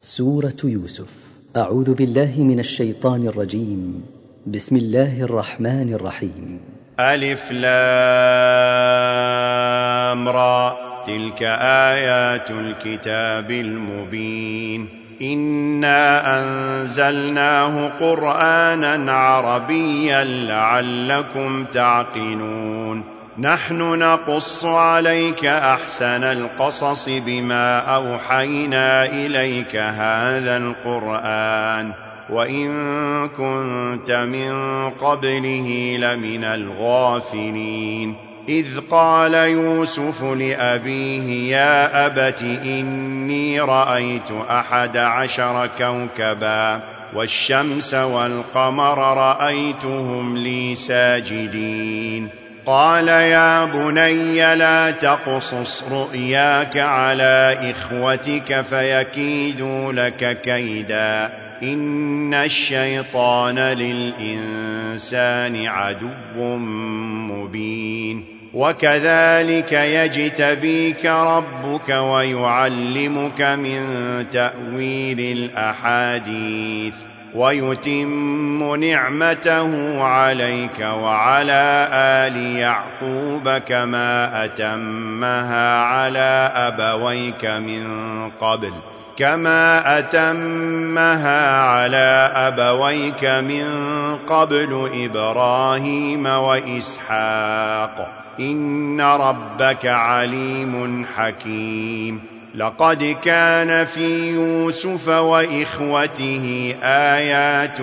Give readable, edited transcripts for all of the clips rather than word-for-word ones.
سورة يوسف. أعوذ بالله من الشيطان الرجيم. بسم الله الرحمن الرحيم. ألف لام را، تلك آيات الكتاب المبين. إنا أنزلناه قرآنا عربيا لعلكم تعقلون. نحن نقص عليك أحسن القصص بما أوحينا إليك هذا القرآن وإن كنت من قبله لمن الغافلين. إذ قال يوسف لأبيه يا أبت إني رأيت 11 كوكبا والشمس والقمر رأيتهم لي ساجدين. قال يا بني لا تقصص رؤياك على إخوتك فيكيدوا لك كيدا إن الشيطان للإنسان عدو مبين. وكذلك يجتبيك ربك ويعلمك من تأويل الأحاديث ويتم نعمته عليك وعلى آل يعقوب كما أتمها على أبويك من قبل إبراهيم وإسحاق إن ربك عليم حكيم. لقد كان في يوسف وإخوته آيات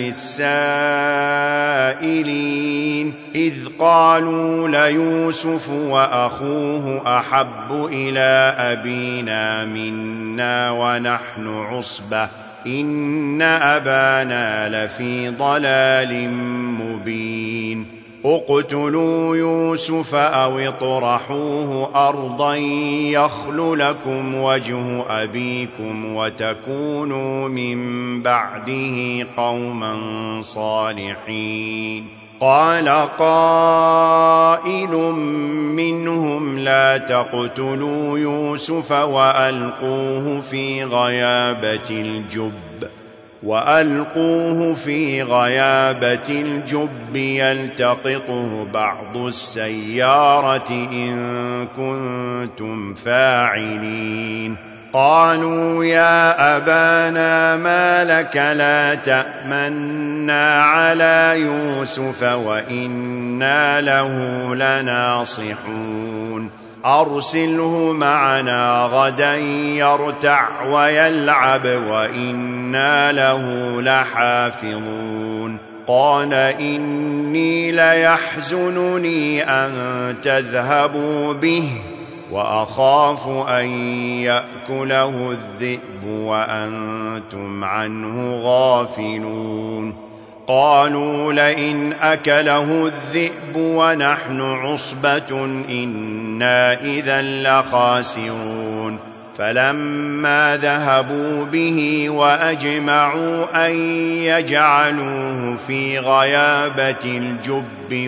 للسائلين إذ قالوا ليوسف وأخوه أحب إلى أبينا منا ونحن عصبة إن أبانا لفي ضلال مبين. اقتلوا يوسف أو اطرحوه أرضا يخل لكم وجه أبيكم وتكونوا من بعده قوما صالحين. قال قائل منهم لا تقتلوا يوسف وألقوه في غيابة الجب يلتقطه بعض السيارة إن كنتم فاعلين. قالوا يا أبانا ما لك لا تأمنا على يوسف وإنا له لناصحون. أرسله معنا غدا يرتع ويلعب وإنا له لحافظون. قال إني ليحزنني أن تذهبوا به وأخاف أن يأكله الذئب وأنتم عنه غافلون. قالوا لئن أكله الذئب ونحن عصبة إنا إذا لخاسرون. فلما ذهبوا به وأجمعوا أن يجعلوه في غيابة الجب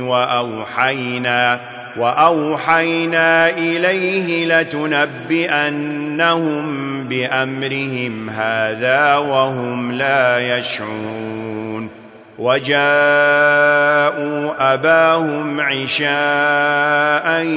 وأوحينا إليه لتنبئنهم بأمرهم هذا وهم لا يشعرون. وجاءوا أباهم عشاء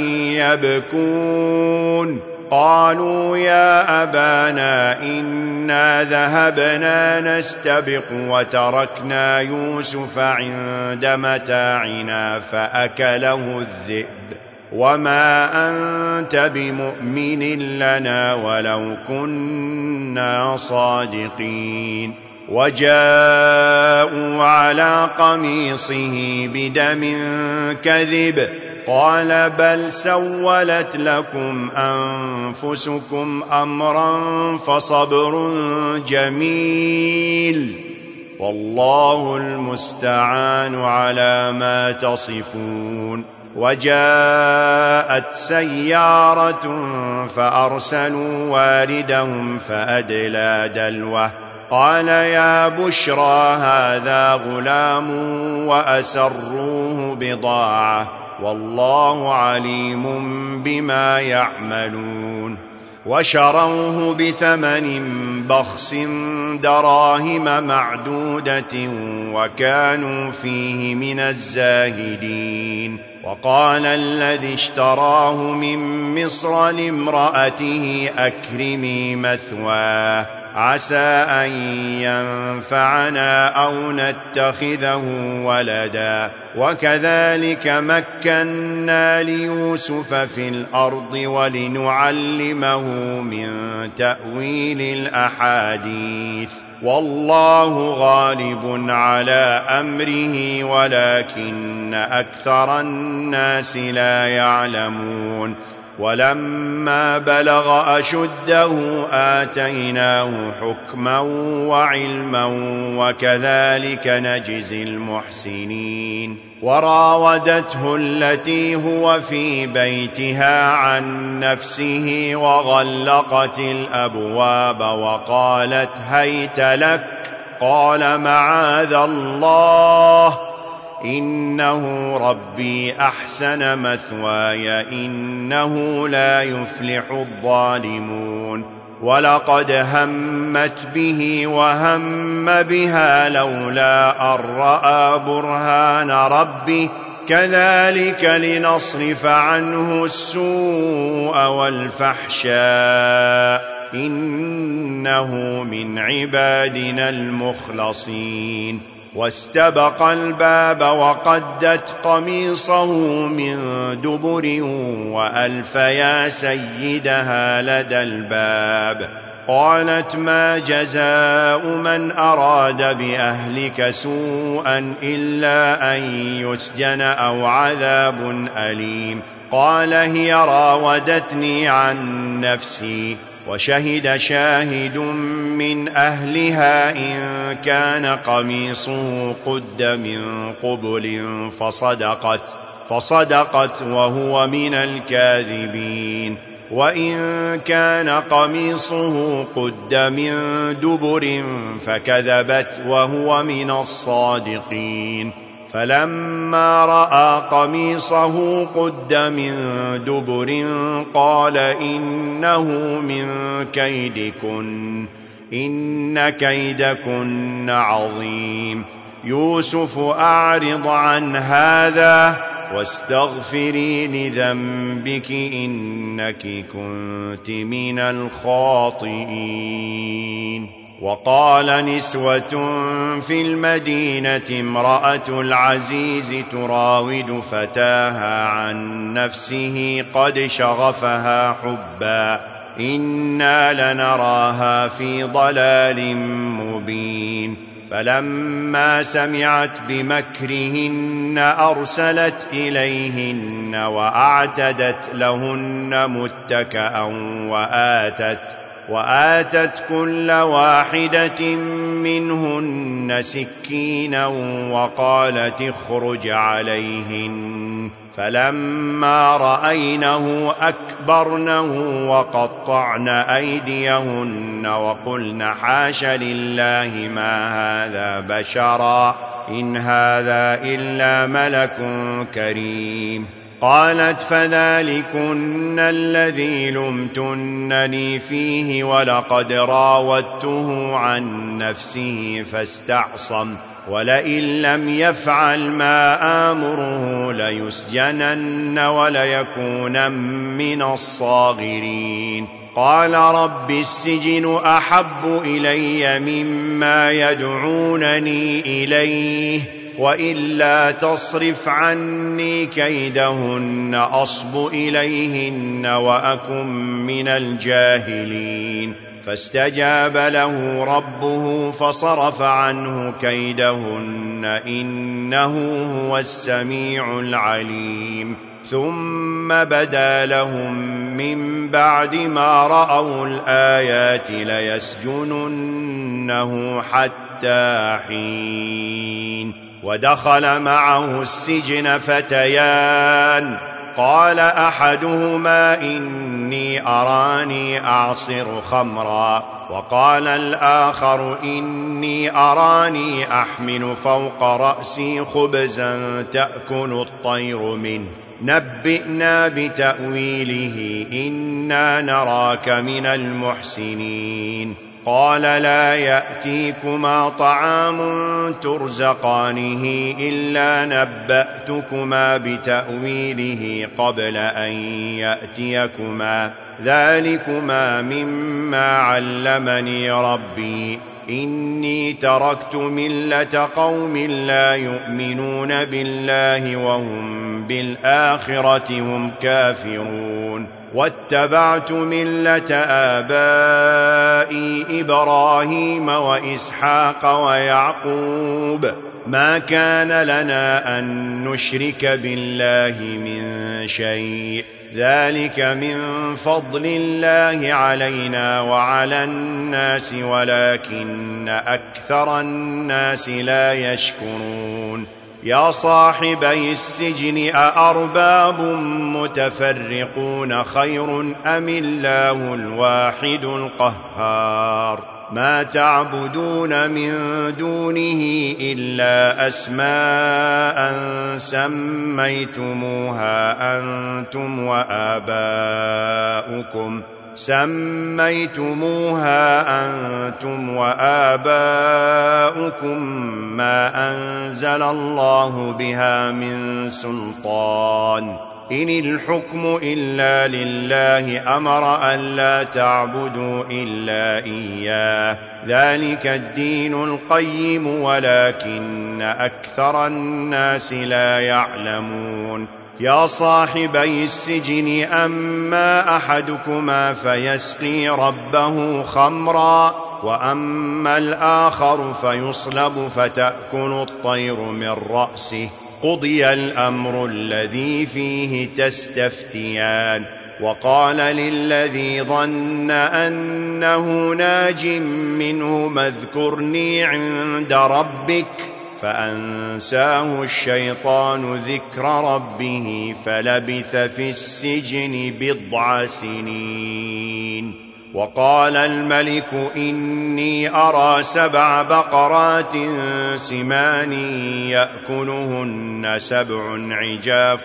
يبكون. قالوا يا أبانا إنا ذهبنا نستبق وتركنا يوسف عند متاعنا فأكله الذئب وما أنت بمؤمن لنا ولو كنا صادقين. وجاءوا على قميصه بدم كذب قال بل سولت لكم أنفسكم أمرا فصبر جميل والله المستعان على ما تصفون. وجاءت سيارة فأرسلوا واردهم فأدلى دلوه قال يا بشرى هذا غلام وأسروه بضاعة والله عليم بما يعملون. وشروه بثمن بخس دراهم معدودة وكانوا فيه من الزاهدين. وقال الذي اشتراه من مصر لامرأته أكرمي مثواه عسى أن ينفعنا أو نتخذه ولدا وكذلك مكنا ليوسف في الأرض ولنعلمه من تأويل الأحاديث والله غالب على أمره ولكن أكثر الناس لا يعلمون. ولما بلغ أشده آتيناه حكما وعلما وكذلك نجزي المحسنين. وراودته التي هو في بيتها عن نفسه وغلقت الأبواب وقالت هيت لك قال معاذ الله إنه ربي أحسن مثواي إنه لا يفلح الظالمون. ولقد همت به وهم بها لولا أن رأى برهان ربه كذلك لنصرف عنه السوء والفحشاء إنه من عبادنا المخلصين. واستبق الباب وقدت قميصه من دبر وألف يا سيدها لدى الباب. قالت ما جزاء من أراد بأهلك سوءا إلا أن يسجن أو عذاب أليم. قال هي راودتني عن نفسي وشهد شاهد من أهلها إن كان قميصه قد من قبل فصدقت وهو من الكاذبين. وإن كان قميصه قد من دبر فكذبت وهو من الصادقين. فلما رأى قميصه قد من دبر قال إنه من كيدكن إن كيدكن عظيم. يوسف أعرض عن هذا واستغفري لذنبك إنك كنت من الخاطئين. وقال نسوة في المدينة امرأة العزيز تراود فتاها عن نفسه قد شغفها حبا إنا لنراها في ضلال مبين. فلما سمعت بمكرهن أرسلت إليهن وأعتدت لهن متكأ وآتت كل واحدة منهن سكينا وقالت اخرج عليهن. فلما رأينه أكبرنه وقطعن أيديهن وقلن حاش لله ما هذا بشرا إن هذا إلا ملك كريم. قالت فذلكن الذي لمتنني فيه ولقد راودته عن نفسه فاستعصم ولئن لم يفعل ما آمره ليسجنن وليكون من الصاغرين. قال رب السجن أحب إلي مما يدعونني إليه وإلا تصرف عني كيدهن أصب إليهن وأكن من الجاهلين. فاستجاب له ربه فصرف عنه كيدهن إنه هو السميع العليم. ثم بدا لهم من بعد ما رأوا الآيات ليسجننه حتى حين. ودخل معه السجن فتيان قال أحدهما إني أراني أعصر خمرا وقال الآخر إني أراني أحمل فوق رأسي خبزا تأكل الطير منه نبئنا بتأويله إنا نراك من المحسنين قال لا يأتيكما طعام ترزقانه إلا نبأتكما بتأويله قبل أن يأتيكما ذلكما مما علمني ربي إني تركت ملة قوم لا يؤمنون بالله وهم بالآخرة هم كافرون واتبعت ملة آبائي إبراهيم وإسحاق ويعقوب ما كان لنا أن نشرك بالله من شيء ذلك من فضل الله علينا وعلى الناس ولكن أكثر الناس لا يشكرون يا صاحبي السجن أأرباب متفرقون خير أم الله الواحد القهار ما تعبدون من دونه إلا أسماء سميتموها أنتم وآباؤكم ما أنزل الله بها من سلطان إن الحكم إلا لله أمر ألا تعبدوا إلا إياه ذلك الدين القيم ولكن أكثر الناس لا يعلمون يا صاحبي السجن أما أحدكما فيسقي ربه خمرا وأما الآخر فيصلب فتأكل الطير من رأسه قضي الأمر الذي فيه تستفتيان وقال للذي ظن أنه ناج منه اذكرني عند ربك فأنساه الشيطان ذكر ربه فلبث في السجن 9 سنين وقال الملك إني أرى 7 بقرات سمان يأكلهن 7 عجاف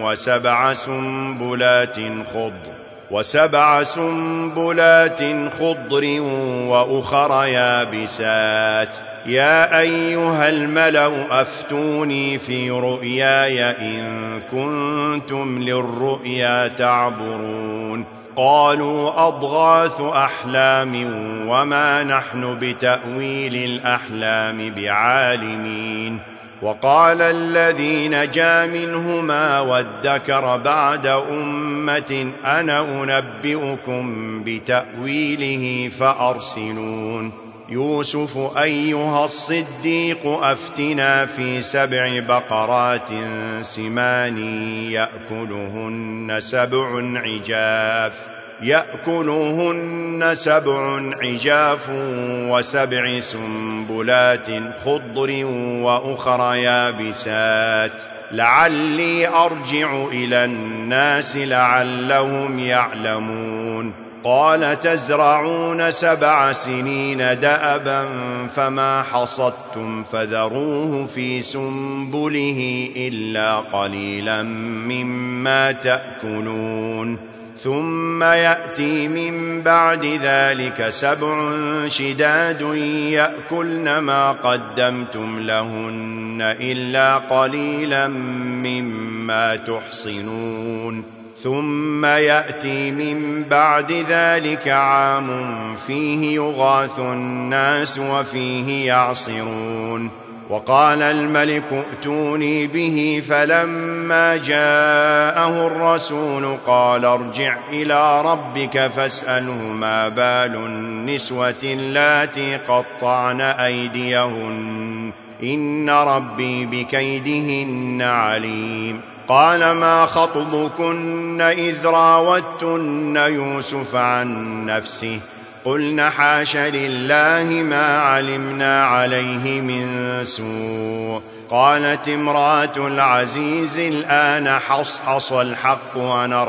وسبع سنبلات خضر وأخر يابسات يا أيها الملأ أفتوني في رؤياي إن كنتم للرؤيا تعبرون قالوا أضغاث أحلام وما نحن بتأويل الأحلام بعالمين وقال الذي نجا منهما وادكر بعد أمة أنا أنبئكم بتأويله فأرسلون يوسف أيها الصديق أفتنا في 7 بقرات سمان يأكلهن 7 عجاف و7 سنبلات خضر وأخر يابسات لعلي أرجع إلى الناس لعلهم يعلمون قال تزرعون 7 سنين دأبا فما حصدتم فذروه في سنبله إلا قليلا مما تأكلون ثم يأتي من بعد ذلك 7 شداد يأكلن ما قدمتم لهن إلا قليلا مما تحصنون ثم يأتي من بعد ذلك عام فيه يغاث الناس وفيه يعصرون وقال الملك ائتوني به فلما جاءه الرسول قال ارجع إلى ربك فاسأله ما بال النسوة اللاتي قطعن أيديهن إن ربي بكيدهن عليم قال ما خطبكن إذ راوتن يوسف عن نفسه قلن حاش لله ما علمنا عليه من سوء قالت امرأة العزيز الآن حصحص الحق وأنا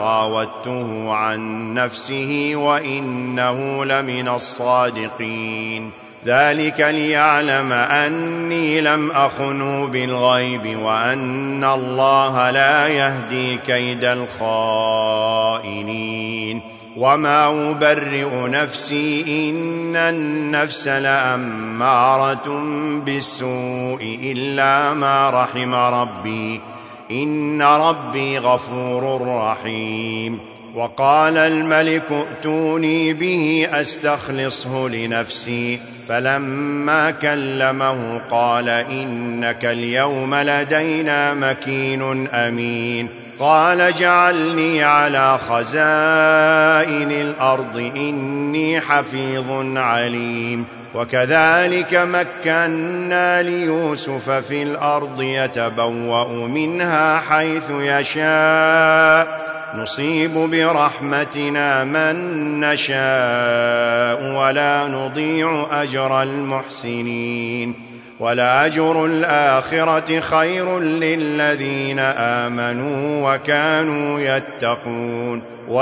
راودته عن نفسه وإنه لمن الصادقين ذلك ليعلم أني لم أخنه بالغيب وأن الله لا يهدي كيد الخائنين. وما أبرئ نفسي إن النفس لأمارة بالسوء إلا ما رحم ربي إن ربي غفور رحيم. وقال الملك ائتوني به أستخلصه لنفسي فلما كلمه قال إنك اليوم لدينا مكين أمين. قال اجعلني على خزائن الأرض إني حفيظ عليم. وكذلك مكنا ليوسف في الأرض يتبوأ منها حيث يشاء نصيب برحمتنا من نشاء ولا نضيع أجر المحسنين. ولأجر الآخرة خير للذين آمنوا وكانوا يتقون.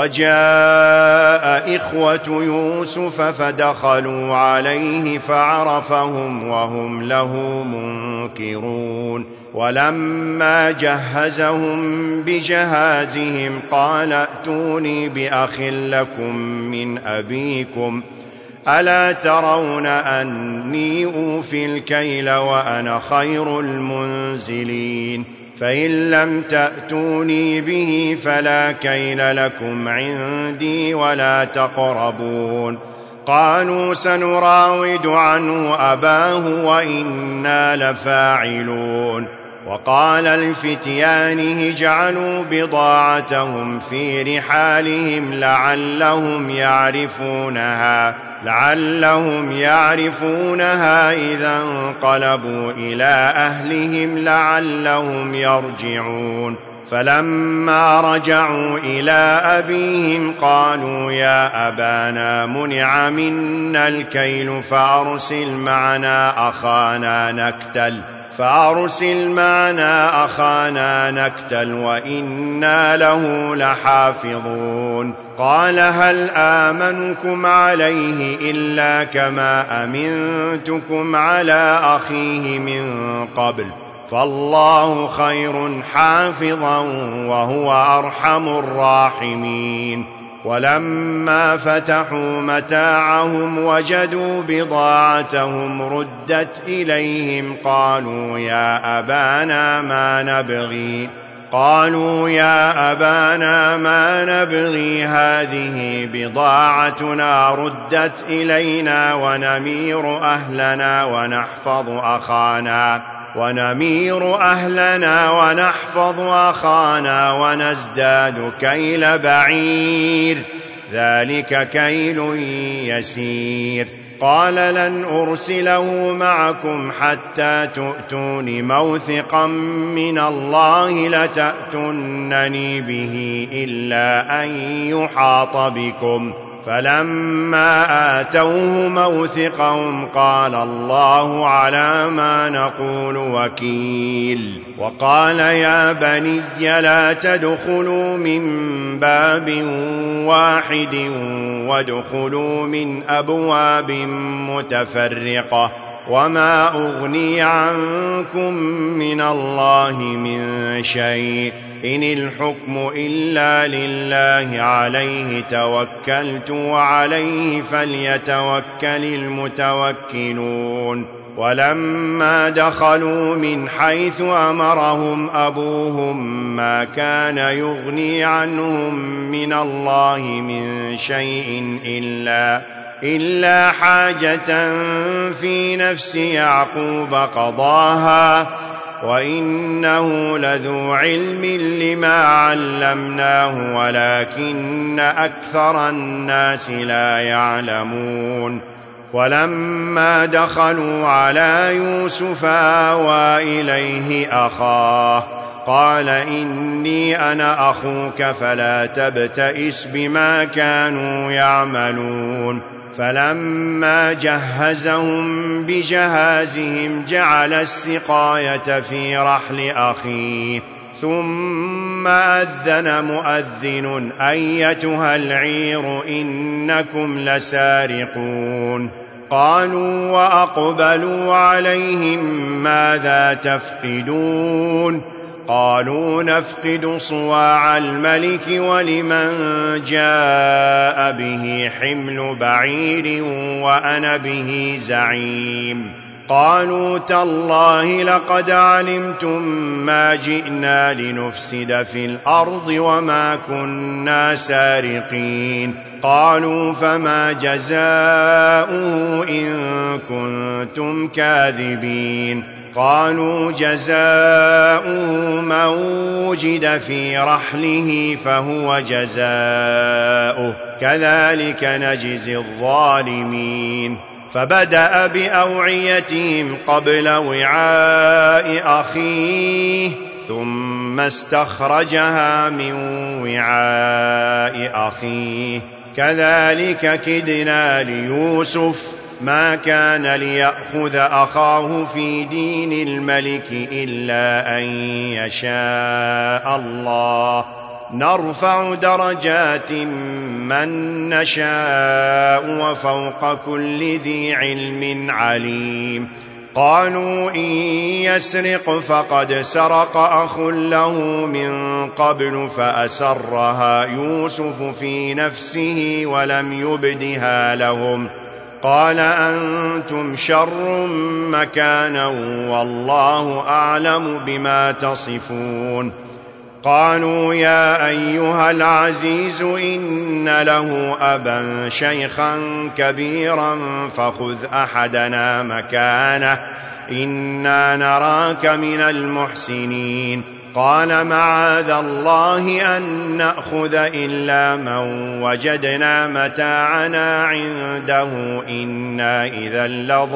وجاء إخوة يوسف فدخلوا عليه فعرفهم وهم له منكرون. ولما جهزهم بجهازهم قال ائتوني بأخ لكم من أبيكم ألا ترون أني أوفي الكيل وأنا خير المنزلين. فإن لم تأتوني به فلا كيل لكم عندي ولا تقربون. قالوا سنراود عنه أباه وإنا لفاعلون. وقال لفتيانه اجعلوا بضاعتهم في رحالهم لعلهم يعرفونها إذا انقلبوا إلى أهلهم لعلهم يرجعون. فلما رجعوا إلى أبيهم قالوا يا أبانا منع منا الكيل فأرسل معنا أخانا نكتل وإنا له لحافظون. قال هل آمنكم عليه إلا كما أمنتكم على أخيه من قبل فالله خير حافظا وهو أرحم الراحمين. ولما فتحوا متاعهم وجدوا بضاعتهم ردت إليهم قالوا يا أبانا ما نبغي هذه بضاعتنا ردت إلينا ونمير أهلنا ونحفظ أخانا ونزداد كيل بعير ذلك كيل يسير. قال لن أرسله معكم حتى تؤتون موثقا من الله لتأتونني به إلا أن يحاط بكم. فلما آتوه موثقهم قال الله على ما نقول وكيل. وقال يا بني لا تدخلوا من باب واحد وادخلوا من أبواب متفرقة وما أغني عنكم من الله من شيء إن الحكم إلا لله عليه توكلت وعليه فليتوكل المتوكلون. ولما دخلوا من حيث أمرهم أبوهم ما كان يغني عنهم من الله من شيء إلا حاجة في نفس يعقوب قضاها وإنه لذو علم لما علمناه ولكن أكثر الناس لا يعلمون. ولما دخلوا على يوسف آوى إليه أخاه قال إني أنا أخوك فلا تبتئس بما كانوا يعملون. فلما جهزهم بجهازهم جعل السقاية في رحل أخيه ثم أذن أيتها العير إنكم لسارقون. قالوا وأقبلوا عليهم ماذا تفقدون قالوا نفقد صواع الملك ولمن جاء به حمل بعير وأنا به زعيم قالوا تالله لقد علمتم ما جئنا لنفسد في الأرض وما كنا سارقين قالوا فما جزاؤه إن كنتم كاذبين قالوا جزاؤه من وجد في رحله فهو جزاؤه كذلك نجزي الظالمين فبدأ بأوعيتهم قبل وعاء أخيه ثم استخرجها من وعاء أخيه كذلك كدنا ليوسف ما كان ليأخذ أخاه في دين الملك إلا أن يشاء الله نرفع درجات من نشاء وفوق كل ذي علم عليم قالوا إن يسرق فقد سرق أخ له من قبل فأسرها يوسف في نفسه ولم يبدها لهم قال أنتم شر مكانا والله أعلم بما تصفون قالوا يا أيها العزيز إن له أبا شيخا كبيرا فخذ أحدنا مكانه إنا نراك من المحسنين قال معاذ الله أن نأخذ إلا من وجدنا متاعنا عنده إنا إذا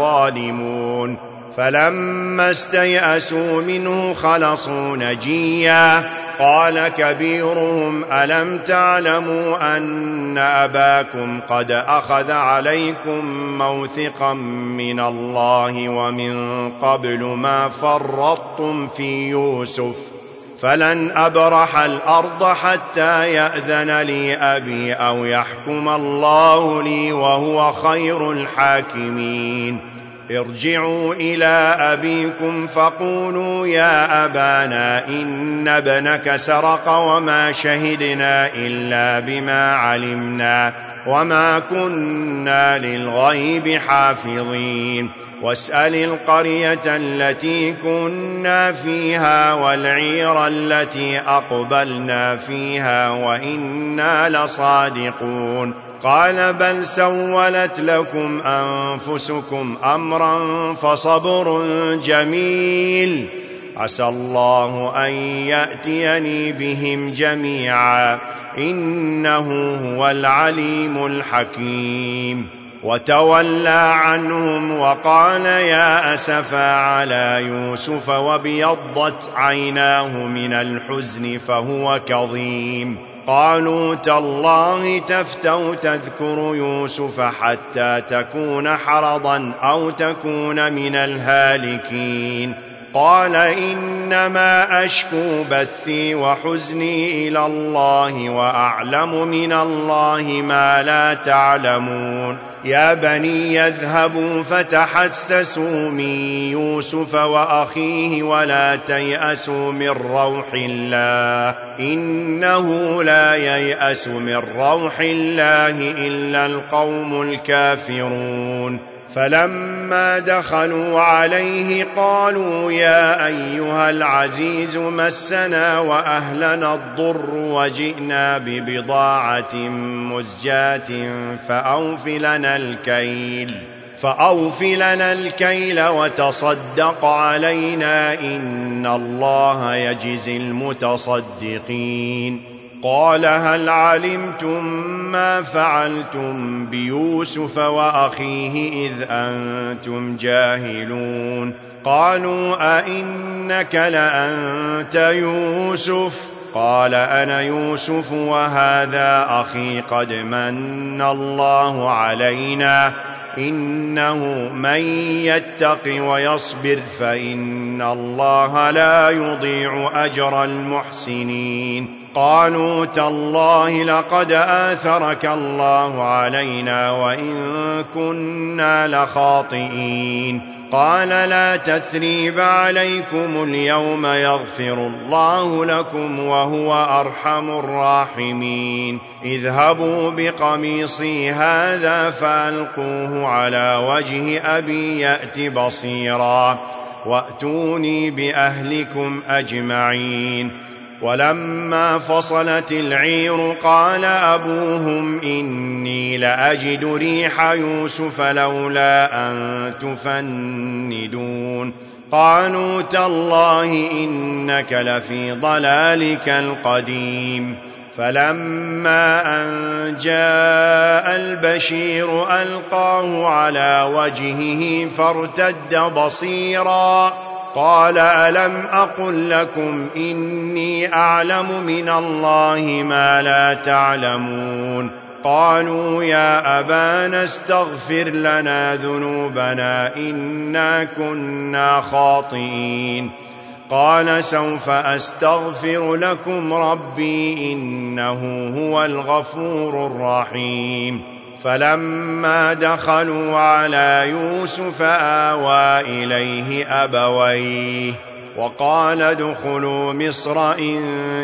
لظالمون فلما استيأسوا منه خلصوا نجيا قال كبيرهم ألم تعلموا أن أباكم قد أخذ عليكم موثقا من الله ومن قبل ما فرطتم في يوسف فلن أبرح الأرض حتى يأذن لي أبي أو يحكم الله لي وهو خير الحاكمين ارجعوا إلى أبيكم فقولوا يا أبانا إن ابنك سرق وما شهدنا إلا بما علمنا وما كنا للغيب حافظين واسأل القرية التي كنا فيها والعير التي أقبلنا فيها وإنا لصادقون قال بل سولت لكم أنفسكم أمرا فصبر جميل عسى الله أن يأتيني بهم جميعا إنه هو العليم الحكيم وتولى عنهم وقال يا أسفا على يوسف وابيضت عيناه من الحزن فهو كظيم قالوا تالله تفتأ تذكر يوسف حتى تكون حرضا أو تكون من الهالكين قال إنما أشكو بثي وحزني إلى الله وأعلم من الله ما لا تعلمون يا بني يذهبوا فتحسسوا من يوسف وأخيه ولا تيأسوا من روح الله إنه لا ييأس من روح الله إلا القوم الكافرون فلما دخلوا عليه قالوا يا أيها العزيز مسنا وأهلنا الضر وجئنا ببضاعة مزجاة فأوف لنا الكيل وتصدق علينا إن الله يجزي المتصدقين قال هل علمتم ما فعلتم بيوسف وأخيه إذ أنتم جاهلون قالوا أئنك لأنت يوسف قال أنا يوسف وهذا أخي قد من الله علينا إنه من يتق ويصبر فإن الله لا يضيع أجر المحسنين قالوا تالله لقد آثرك الله علينا وإن كنا لخاطئين قال لا تثريب عليكم اليوم يغفر الله لكم وهو أرحم الراحمين اذهبوا بقميصي هذا فألقوه على وجه أبي يأت بصيرا وأتوني بأهلكم أجمعين ولما فصلت العير قال أبوهم إني لأجد ريح يوسف لولا أن تفندون قالوا تالله إنك لفي ضلالك القديم فلما أن جاء البشير ألقاه على وجهه فارتد بصيرا قال ألم أقل لكم إني أعلم من الله ما لا تعلمون قالوا يا أبانا استغفر لنا ذنوبنا إنا كنا خاطئين قال سوف أستغفر لكم ربي إنه هو الغفور الرحيم فلما دخلوا على يوسف آوى إليه أبويه وقال ادخلوا مصر إن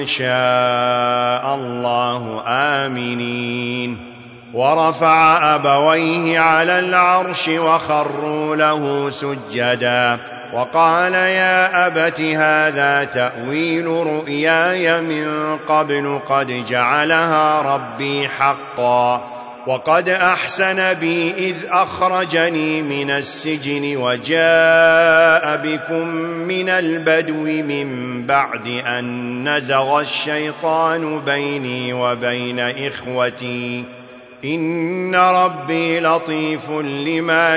شاء الله آمنين ورفع أبويه على العرش وخروا له سجدا وقال يا أبت هذا تأويل رؤياي من قبل قد جعلها ربي حقا وقد أحسن بي إذ أخرجني من السجن وجاء بكم من البدو من بعد أن نزغ الشيطان بيني وبين إخوتي إن ربي لطيف لما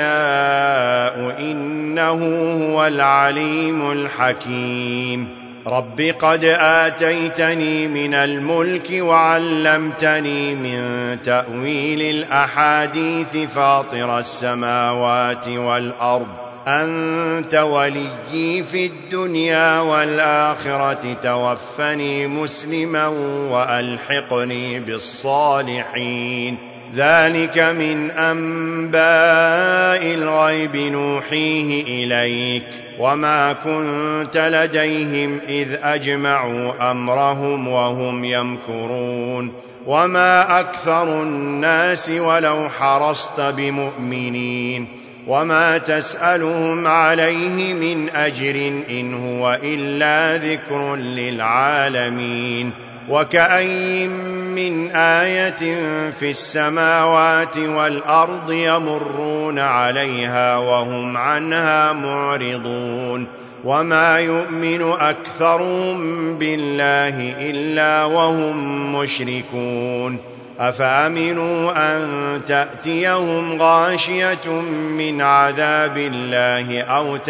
يشاء إنه هو العليم الحكيم رب قد آتيتني من الملك وعلمتني من تأويل الأحاديث فاطر السماوات والأرض أنت وليي في الدنيا والآخرة توفني مسلما وألحقني بالصالحين ذلك من أنباء الغيب نوحيه إليك وما كنت لديهم إذ أجمعوا أمرهم وهم يمكرون وما أكثر الناس ولو حرصت بمؤمنين وما تسألهم عليه من أجر إن هو إلا ذكر للعالمين وكأي من آية في السماوات والأرض يمرون عليها وهم عنها معرضون وما يؤمن أكثرهم بالله إلا وهم مشركون أفأمنوا أن تأتيهم غاشية من عذاب الله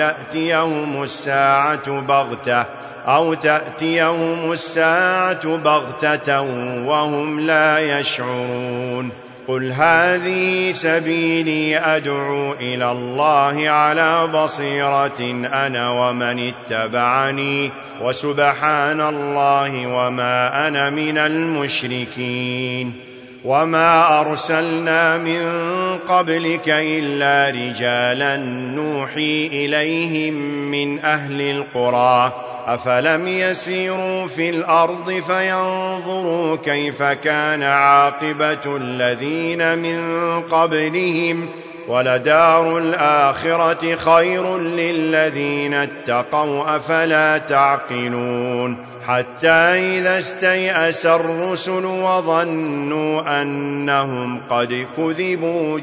أو تأتيهم الساعة بغتة وهم لا يشعرون قل هذه سبيلي أدعو إلى الله على بصيرة أنا ومن اتبعني وسبحان الله وما أنا من المشركين وما أرسلنا من قبلك إلا رجالا نوحي إليهم من أهل القرى أفلم يسيروا في الأرض فينظروا كيف كان عاقبة الذين من قبلهم ولدار الآخرة خير للذين اتقوا أفلا تعقلون حتى إذا استيأس الرسل وظنوا أنهم قد كذبوا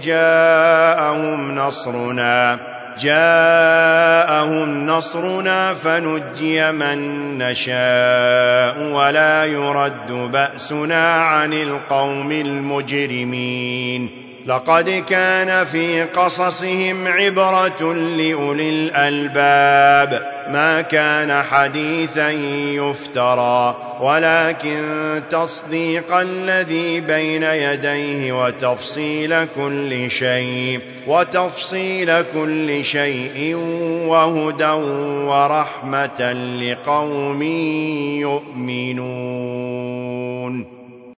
جاءهم نصرنا فنجي من نشاء ولا يرد بأسنا عن القوم المجرمين لقد كان في قصصهم عبرة لأولي الألباب ما كان حديثا يفترى ولكن تصديق الذي بين يديه وتفصيل كل شيء وهدى ورحمة لقوم يؤمنون.